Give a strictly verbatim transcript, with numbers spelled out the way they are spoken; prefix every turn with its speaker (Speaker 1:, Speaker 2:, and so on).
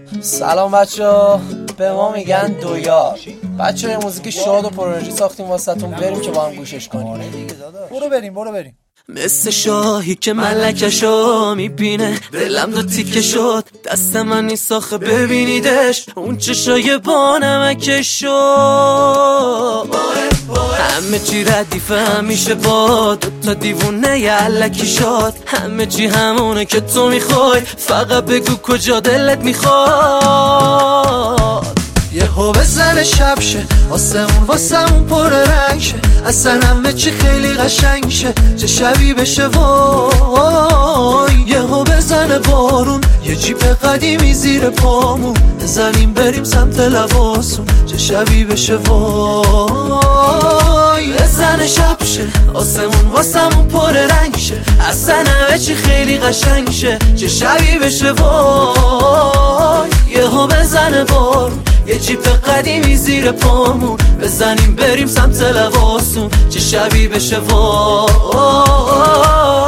Speaker 1: سلام بچه‌ها، به ما میگن دویار. بچه‌ها یه موزیک شاد و پر انرژی ساختیم واسهتون، بریم که با هم گوشش کنیم.
Speaker 2: برو بریم برو بریم.
Speaker 3: مثل شاهی که ملکشو میبینه دلم دو تیکه شد، دست من نیست آخه ببینیدش، اون چشای با نمکشو همه چی ردیفه همیشه با دوتا دیوونه یه علکی شد، همه چی همونه که تو میخوای، فقط بگو کجا دلت میخواد.
Speaker 4: یه هو بزن شب شه، آسمون واسمون پر رنگ شه، اصلا همه چی خیلی قشنگ شه، چه شبی بشه وای. یه هو بزن بارون، یه جیپ قدیمی زیر پامون، بزنیم بریم سمت لباسون، چه شبی بشه وای.
Speaker 3: بزن شب شه، آسمون واسمون پر رنگ شه، اصلا همه چی خیلی قشنگ شه، چه شبی بشه وای. یه هو بزن بارون، یه جیپ قدیمی زیر پامون، بزنیم بریم سمت لباسون، چه شبی بشه وای.